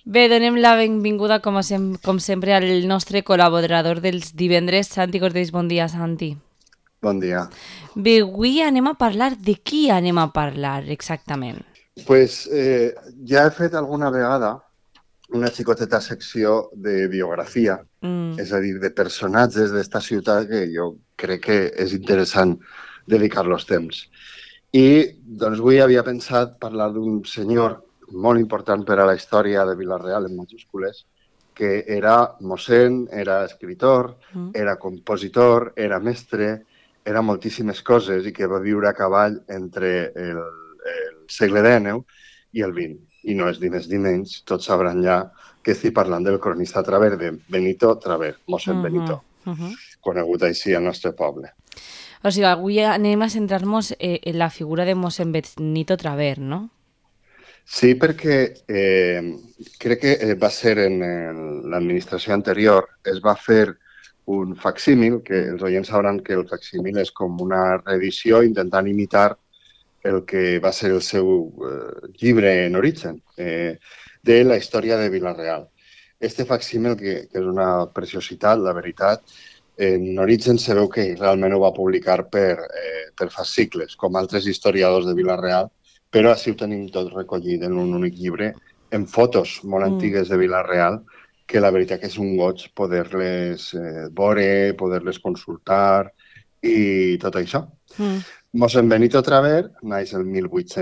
Bé, donem la benvinguda, com sempre, al nostre col·laborador dels divendres, Santi Cordells. Bon dia, Santi. Bon dia. Bé, avui anem a parlar de qui anem a parlar, exactament. Pues, ja he fet alguna vegada una xicoteta secció de biografia, Mm. és a dir, de personatges d'esta ciutat que jo crec que és interessant dedicar-los temps. I doncs avui havia pensat parlar d'un senyor molt important per a la història de Vila-real, en majúscules, que era mossèn, era escritor, Mm. era compositor, era mestre, era moltíssimes coses i que va viure a cavall entre el segle XIX i el XX. I no és ni més ni menys, tots sabran ja que estic parlant del cronista Traver, de Benito Traver, mossèn Mhm, Benito, mhm. conegut així al nostre poble. O sigui, avui anem a centrar-nos en la figura de mossèn Benito Traver, no? Sí, perquè crec que va ser en l'administració anterior, es va fer un facsímil, que Mm. els oients sabran que el facsímil és com una reedició intentant imitar el que va ser el seu llibre en origen, de la història de Vila-real. Este facsímil, que és una preciositat, la veritat, en origen se veu que realment ho va publicar per fascicles, com altres historiadors de Vila-real, però així ho tenim tot recollit en un únic llibre, en fotos molt Mm. antigues de Vila-real, que la veritat que és un goig poder-les veure, poder-les consultar i tot això. Mm. Mossèn Benito Traver naix el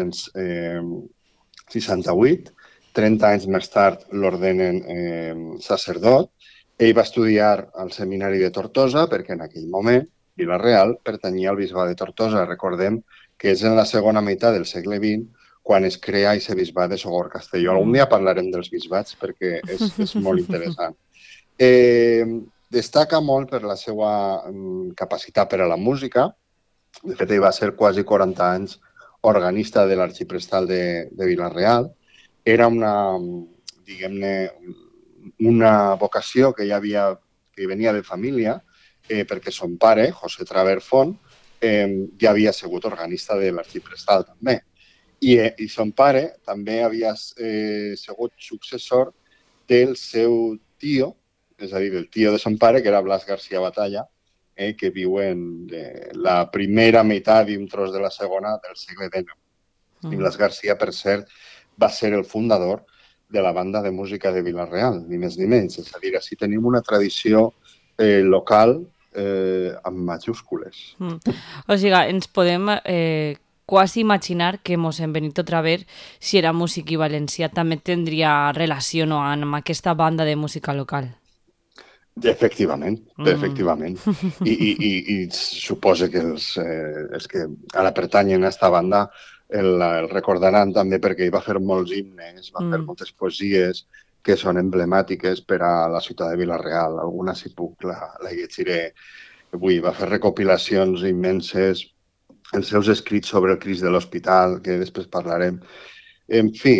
1868, 30 anys més tard l'ordenen sacerdot. Ell va estudiar al seminari de Tortosa perquè en aquell moment Vila-real pertanyia al bisbat de Tortosa. Recordem que és en la segona meitat del segle XX quan es crea aquest bisbat de Sogorb-Castelló. Algun Mm. dia parlarem dels bisbats perquè és molt interessant. Destaca molt per la seva capacitat per a la música. De fet, ell va ser quasi 40 anys organista de l'arxiprestal de Vila-real. Era diguem-ne, una vocació que que venia de família, perquè son pare, José Traver Font, ja havia sigut organista de l'arxiprestal també. I son pare també havia sigut successor del seu tio, és a dir, del tio de son pare, que era Blas García Batalla, que viu en la primera meitat i un tros de la segona del segle XIX. I Mm. Blas García, per cert, va ser el fundador de la banda de música de Vila-real, ni més ni menys. És a dir, així tenim una tradició local amb majúscules. Mm. O sigui, ens podem quasi imaginar que mossèn Benito Traver, si era músic i valencià, també tindria relació, no, amb aquesta banda de música local. Efectivament, Mm. efectivament. I suposa que els que ara pertanyen a aquesta banda el recordaran també perquè ell va fer molts himnes, va fer Mm. moltes poesies que són emblemàtiques per a la ciutat de Vila-real. Alguna, si puc, la llegiré avui. Va fer recopilacions immenses, els seus escrits sobre el Crist de l'Hospital, que després parlarem. En fi,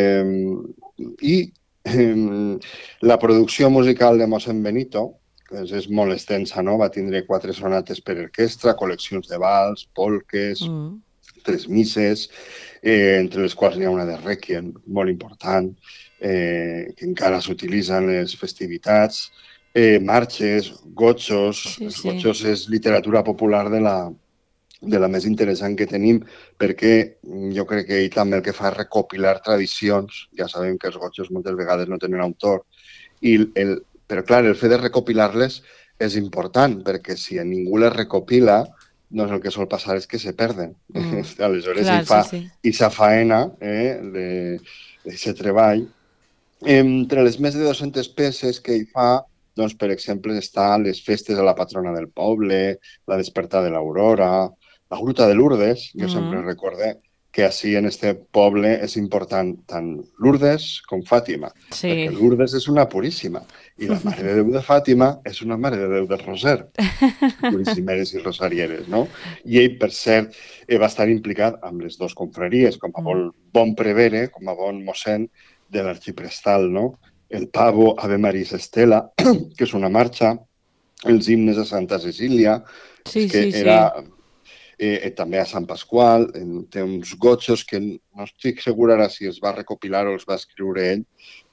i la producció musical de Mossèn Benito és molt extensa, no? Va tindre 4 sonates per orquestra, col·leccions de vals, polques, Mm. 3 misses, entre les quals n'hi ha una de Requiem, molt important, que encara s'utilitza en les festivitats, marxes, gotxos. Sí, Els sí. gotxos és literatura popular de la més interessant que tenim, perquè jo crec que ell també el que fa és recopilar tradicions. Ja sabem que els gotxos moltes vegades no tenen autor, però clar, el fet de recopilar-les és important, perquè si a ningú les recopila, doncs el que sol passar és que se perden. Mm. Aleshores ell Clar, sí, fa sí. aquesta faena d'aquest treball. Entre les més de 200 peces que ell fa, doncs, per exemple, estan les festes a la patrona del poble, la despertar de l'aurora, la gruta de Lourdes. Jo sempre Mm. recordé que així en este poble és important tant Lourdes com Fàtima, perquè Sí. Lourdes és una puríssima i la Mare de Déu de Fàtima és una Mare de Déu del Roser, puríssimeres i rosarieres, no? I ell, per cert, va estar implicat amb les dues confraries, com a Mm. bon prevere, com a bon mossèn de l'arxiprestal, no? El Pavo, Ave Maris Estela, que és una marxa, els himnes a Santa Cecília, és Sí, que sí, era sí. també a Sant Pasqual, té uns gotxos que no estic segur ara si els va recopilar o els va escriure ell,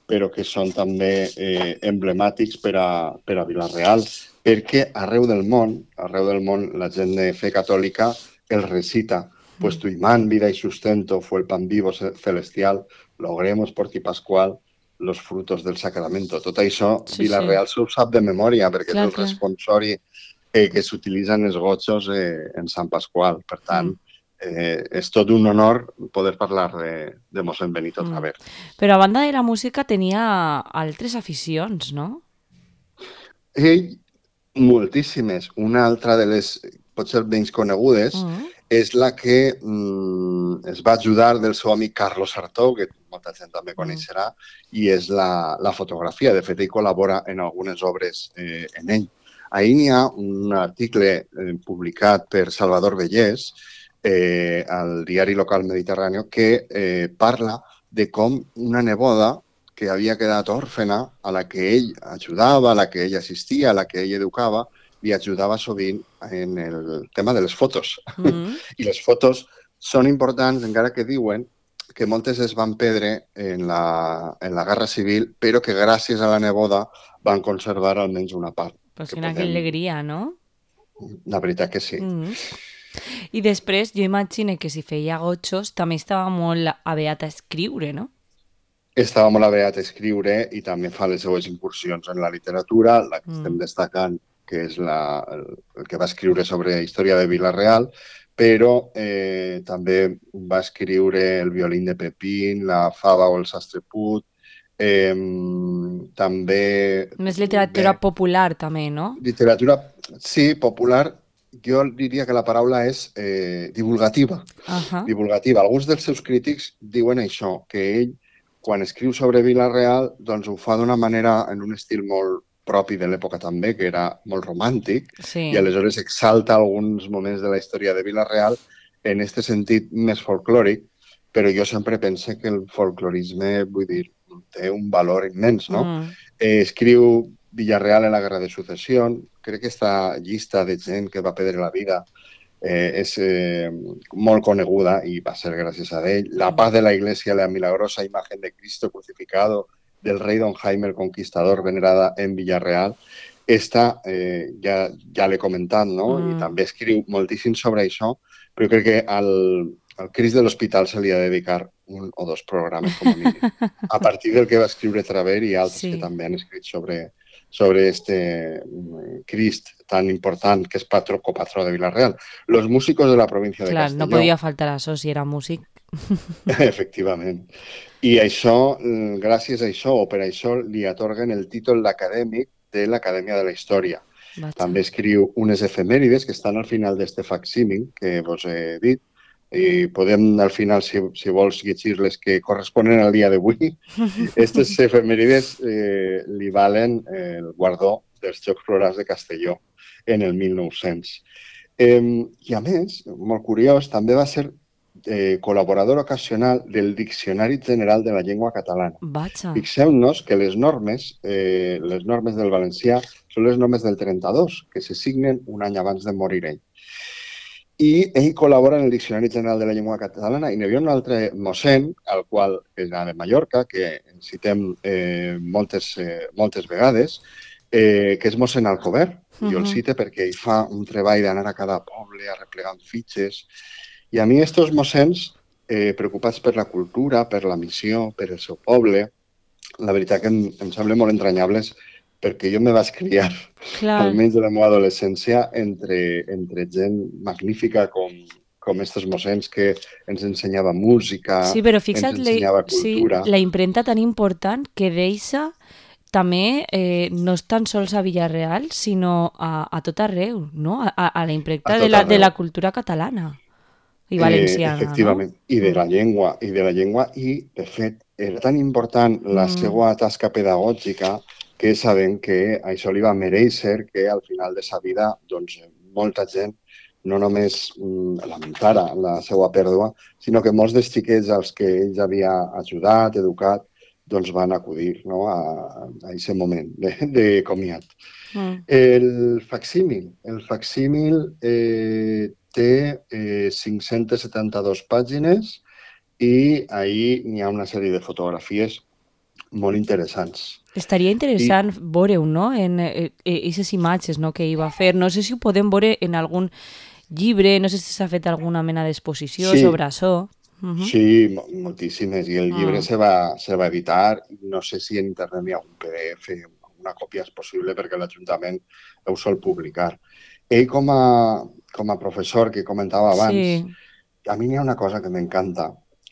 però que són també emblemàtics per a Vila-real, perquè arreu del món la gent de fe catòlica el recita. Pues tu imán, vida y sustento fue el pan vivo celestial, logremos por ti Pascual los frutos del sacramento. Tot això, Sí, sí. Vila-real s'ho sap de memòria, perquè és Clar, el clar. responsori que s'utilitza en els gotxos en Sant Pasqual. Per tant, és tot un honor poder parlar de mossèn Benito Traver. Però a banda de la música tenia altres aficions, no? Ell, moltíssimes. Una altra de les, potser menys conegudes, és la que es va ajudar del seu amic Carlos Sartó, que molta gent també coneixerà, i és la fotografia. De fet, ell col·labora en algunes obres en ell. Ahir n'hi ha un article publicat per Salvador Bellés al diari local Mediterrani que parla de com una neboda que havia quedat òrfena, a la que ell ajudava, a la que ell assistia, a la que ell educava, li ajudava sovint en el tema de les fotos. I les fotos són importants, encara que diuen que moltes es van perdre en la Guerra Civil, però que gràcies a la neboda van conservar almenys una part. Pues quina alegria, no? La veritat que sí. I després, jo imagino que si feia gotxos també estava molt aviat a escriure, no? Estava molt aviat a escriure i també fa les seues incursions en la literatura, la que estem destacant, que és el que va escriure sobre història de Vila-real, però també va escriure El violín de Pepín, La fava o el sastre put, també... Més literatura popular, també, no? Literatura, sí, popular. Jo diria que la paraula és divulgativa. Divulgativa. Alguns dels seus crítics diuen això, que ell, quan escriu sobre Vila-real, doncs ho fa d'una manera, en un estil molt propi de l'època també, que era molt romàntic, i aleshores exalta alguns moments de la història de Vila-real en aquest sentit més folclòric, però jo sempre pense que el folclorisme, vull dir, té un valor immens, no? Escriu Villarreal en la Guerra de Sucessió, crec que aquesta llista de gent que va perdre la vida és molt coneguda i va ser gràcies a ell. La paz de la Iglesia, la milagrosa imagen de Cristo crucificado del rei Don Jaime el Conquistador venerada en Villarreal. Esta ja l'he comentat, no? I també escriu moltíssim sobre això, però crec que al Crist de l'Hospital se li ha de dedicar un o dos programes, com a mínim, a partir del que va escriure Traver i altres que també han escrit sobre este Crist tan important que és copatró de Vila-real. Los músicos de la província de Castelló. Clar, no podia faltar això si era músic. Efectivament. I això, gràcies a això o per això, li atorguen el títol d'acadèmic de l'Acadèmia de la Història. També escriu unes efemèrides que estan al final d'este facsímil que vos he dit, i podem al final, si vols, llegir les que corresponen al dia d'avui. Aquestes efemèrides li valen el guardó dels Jocs Florals de Castelló en el 1900. I a més, molt curiós, també va ser col·laborador ocasional del Diccionari General de la Llengua Catalana. Fixeu-nos que les normes del valencià són les normes del 32, que se signen un any abans de morir ell. I ell col·labora en el Diccionari General de la Llengua Catalana i n'hi havia un altre mossèn, al qual és de Mallorca, que citem moltes vegades, que és mossèn Alcover. Jo el cite perquè ell fa un treball d'anar a cada poble arreplegant fitxes. I a mi estos mossèns, preocupats per la cultura, per la missió, per el seu poble, la veritat que em sembla molt entranyables perquè jo me vaig criar, almenys de la meva adolescència, entre gent magnífica com estos mossèns que ens ensenyava música, ens ensenyava cultura. Sí, la impremta tan important que deixa també no és tan sols a Villarreal, sinó a tot arreu, no? A la impremta de la cultura catalana i valenciana, efectivament, no? I de la llengua, i de fet, era tan important la seva tasca pedagògica que sabem que això li va mereixer que al final de sa vida doncs, molta gent no només lamentara la seva pèrdua, sinó que molts dels xiquets als que ell havia ajudat, educat, doncs van acudir a aquest moment de comiat. El facsímil té 572 pàgines i ahí n'hi ha una sèrie de fotografies molt interessants. Estaria I interessant veure-ho, no?, en aquestes imatges, no?, que hi va fer. No sé si ho podem veure en algun llibre, no sé si s'ha fet alguna mena d'exposició sí, sobre això. sí, moltíssimes. I el llibre Mm. se va editar. No sé si en internet hi ha un PDF, una còpia és possible perquè l'Ajuntament ho sol publicar. Ell, com a professor que comentava abans, Sí. a mi n'hi ha una cosa que m'encanta,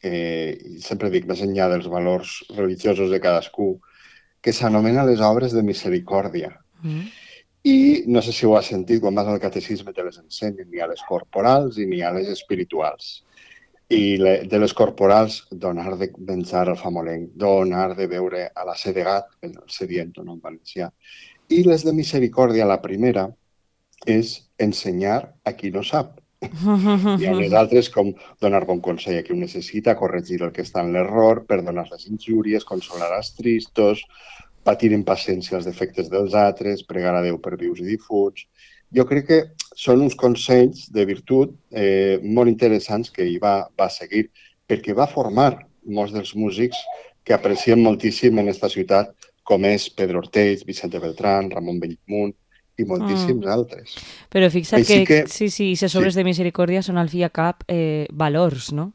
i sempre dic, més enllà dels valors religiosos de cadascú, que s'anomena les obres de misericòrdia. Mm. I no sé si ho has sentit, quan vas al catecisme te les ensenyen, n'hi ha les corporals i n'hi ha les espirituals. I de les corporals, donar de menjar al famolenc, donar de beure a la sedegat, el sediento, no, en valencià. I les de misericòrdia, la primera, és ensenyar a qui no sap. Hi ha unes altres com donar bon consell a qui ho necessita, corregir el que està en l'error, perdonar les injúries, consolar els tristos, patir amb paciència els defectes dels altres, pregar a Déu per vius i difunts. Jo crec que són uns consells de virtut molt interessants que ell va seguir, perquè va formar molts dels músics que apreciem moltíssim en aquesta ciutat, com és Pedro Ortells, Vicente Beltrán, Ramon Bellmunt i Mm. moltíssims altres. Però fixa't Així que que, sí, sí, les sí, obres de misericòrdia són al fi i a cap valors, no?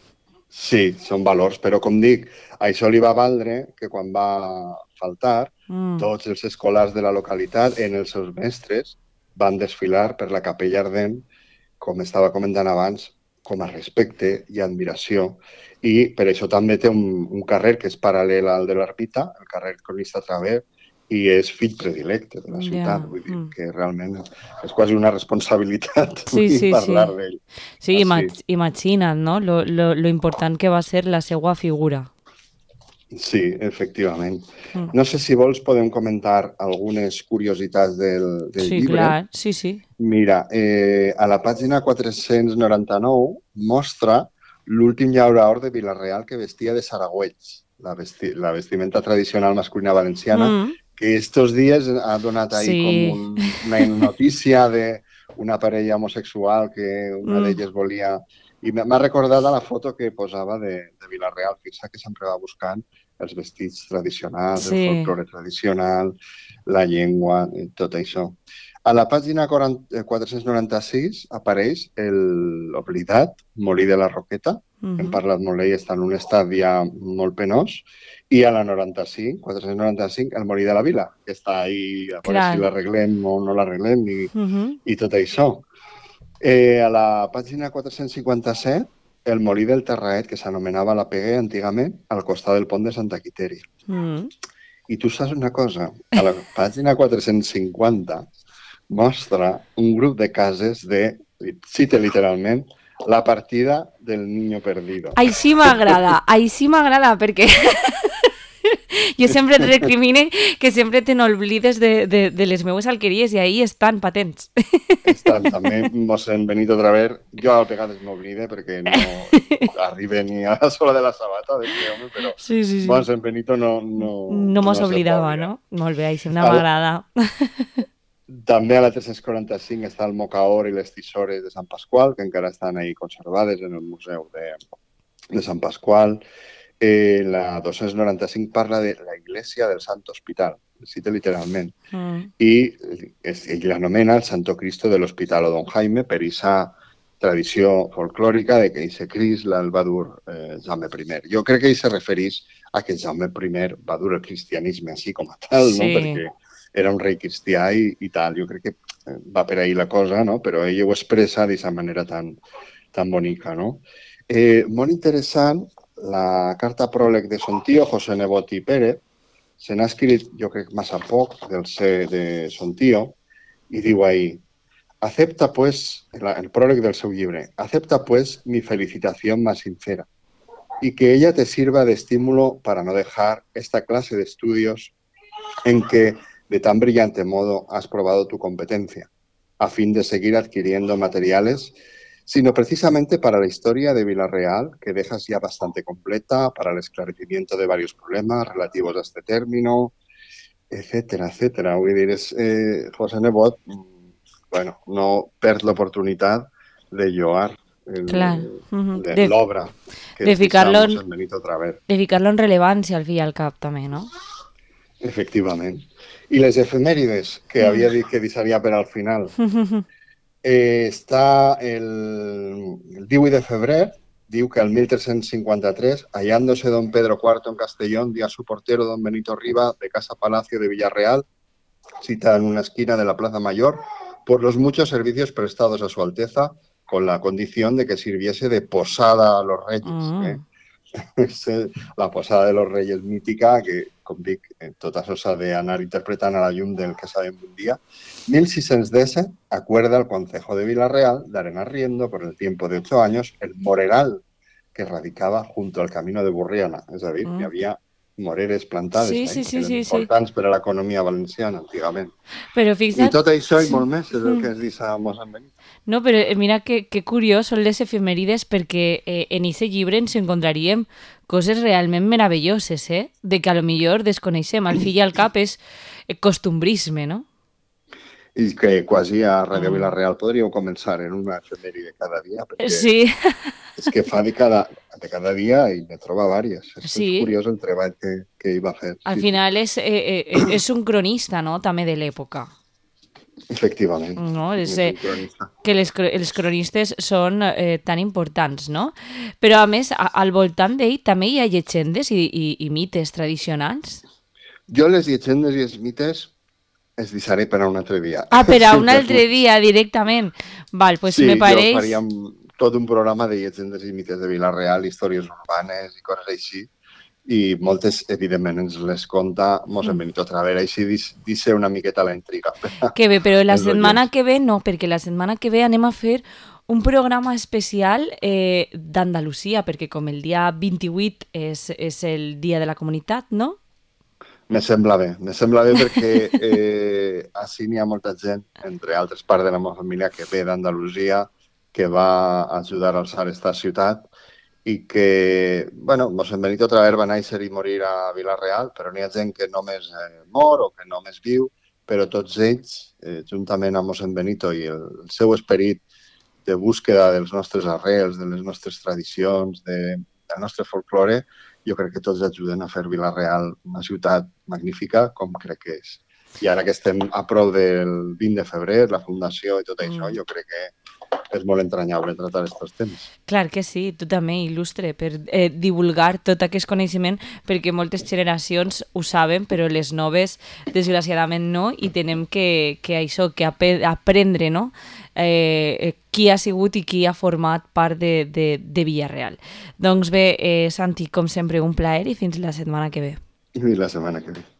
sí, són valors, però com dic, això li va valdre que quan va faltar, Mm. tots els escolars de la localitat, en els seus mestres, van desfilar per la capella ardent, com estava comentant abans, com a respecte i admiració. I per això també té un carrer que és paral·lel al de l'Ermita, el carrer Cronista Traver, i és fill predilecte de la ciutat. Ja. Vull dir Mm. que realment és quasi una responsabilitat Sí, sí, parlar sí. d'ell. Sí, Així. imagina't, no?, lo important que va ser la seva figura. Sí, efectivament. Mm. No sé si vols podem comentar algunes curiositats del Sí, llibre. clar, sí, sí. Mira, a la pàgina 499 mostra l'últim llauraor de Vila-real que vestia de saragüells, la vestimenta tradicional masculina valenciana, Mm. que estos dies ha donat ahí com Sí. una notícia de una parella homosexual que una Mm. d'elles volia... I m'ha recordat a la foto que posava de Vila-real. Fixa que sempre va buscant els vestits tradicionals, el Sí. folklore tradicional, la llengua, tot això. A la pàgina 496 apareix l'oblidat Molí de la Roqueta. Hem Mhm. parlat molt d'ell, està en un estat ja molt penós. I a la 95, 495, el Molí de la Vila, que està ahí a veure si Clar. l'arreglem o no l'arreglem Mhm. i tot això. A la pàgina 457, el Molí del Terraet, que s'anomenava la Peguer antigament, al costat del pont de Santa Quitèria. Mm. I tu saps una cosa? A la pàgina 450 mostra un grup de cases de, cita literalment, la partida del niño perdido. Ai sí m'agrada, perquè jo sempre et recrimine que sempre te n'oblides de les meues alqueries i ahí estan patents. Estan també mossèn Benito Traver. Jo a vegades m'oblide perquè no arriba ni a la sola de la sabata d'este home, però Sí, sí, sí. mossèn Benito No mos no se'l va oblidava, oblidar. no? Molt bé, això El, m'agrada. També a la 345 està el mocaor i les tisores de Sant Pasqual, que encara estan ahí conservades en el Museu de Sant Pasqual. La 295 parla de la Iglesia del Santo Hospital, cita literalment, Mm. i ell l'anomena el Santo Cristo de l'Hospital o Don Jaime per aquesta tradició folclòrica de que aquest Crist el va dur Jaume I. Jo crec que ell se referís a que Jaume I va dur el cristianisme així com a tal, no? Sí. Perquè era un rei cristià i tal. Jo crec que va per ahí la cosa, no? Però ell ho expressa d'aquesta manera tan bonica, no? Molt interessant, la carta pròleg de son tío, José Nebot i Pérez, se n'ha escrit, jo crec, massa poc de son tío, i diu ahí, acepta pues, el pròleg del seu llibre, acepta pues mi felicitación más sincera y que ella te sirva de estímulo para no dejar esta clase de estudios en que de tan brillante modo has probado tu competencia, a fin de seguir adquiriendo materiales, sino precisamente para la historia de Villarreal, que dejas ya bastante completa, para el esclarecimiento de varios problemas relativos a este término, etcétera, etcétera. Vull dir, José Nebot, bueno, no perd l'oportunitat de lloar Clar. l'obra que De ens deixa ficar-lo Mossèn Benito Traver. de ficar-lo en rellevància al fi i al cap, també, no? Efectivament. I les efemèrides, que havia dit que deixaria per al final. Està el 18 de febrer, diu que el 1353, hallándose don Pedro IV en Castellón, dio a su portero don Benito Riva de Casa Palacio de Villarreal, cita en una esquina de la Plaza Mayor, por los muchos servicios prestados a su Alteza, con la condición de que sirviese de posada a los reyes. La posada de los reyes mítica, que, com dic, tot això s'ha d'anar interpretant a la llum del que sabem un dia. 1610 acuerda el Concejo de Villarreal dar en arriendo por el tiempo de 8 años el moreral que radicaba junto al camino de Burriana. És a dir, hi havia moreres plantades que eren importants per a l'economia valenciana antigament. Però fixa't... I tot això i molt més és el que ens deixa Mossèn Benito. No, però mira que curiós són les efemèrides, perquè en aquest llibre ens encontraríem coses realment meravelloses, de que a lo millor desconeixem. Al fi i al cap és costumbrisme, no? I que quasi a Ràdio Vila-real podríeu començar en una efemèride cada dia, perquè és que fa de cada dia i ne troba vàries. És curiós el treball que hi va fer. Al final és un cronista, no?, també de l'època. Efectivament. No? Que els cronistes són tan importants, no? Però, a més, al voltant d'ell també hi ha llegendes i mites tradicionals? Jo les llegendes i els mites els deixaré per a un altre dia. Ah, per a un altre dia, directament. Val, pues me pareix... Sí, jo faríem tot un programa de llegendes i mites de Vila-real, històries urbanes i coses així, i moltes, evidentment, ens les conta Mossèn Benito Traver, així deixa una miqueta la intriga. Que bé, però la setmana que ve no, perquè la setmana que ve anem a fer un programa especial d'Andalusia, perquè com el dia 28 és el dia de la comunitat, no? Me sembla bé perquè així n'hi ha molta gent, entre altres parts de la meva família, que ve d'Andalusia, que va ajudar a alçar esta ciutat i que, bueno, Mossèn Benito Traver va néixer i morir a Vila-real, però n'hi ha gent que només mor o que només viu, però tots ells, juntament amb Mossèn Benito i el seu esperit de búsqueda dels nostres arrels, de les nostres tradicions, del nostre folklore, jo crec que tots ajuden a fer Vila-real una ciutat magnífica, com crec que és. I ara que estem a prop del 20 de febrer, la fundació i tot això, jo crec que és molt entranyable tractar aquests temes. Clar que sí, tu també, il·lustre, per divulgar tot aquest coneixement, perquè moltes generacions ho saben, però les noves, desgraciadament, no, i tenem que aprendre, no?, qui ha sigut i qui ha format part de Villarreal. Doncs bé, Santi, com sempre, un plaer i fins la setmana que ve. I la setmana que ve.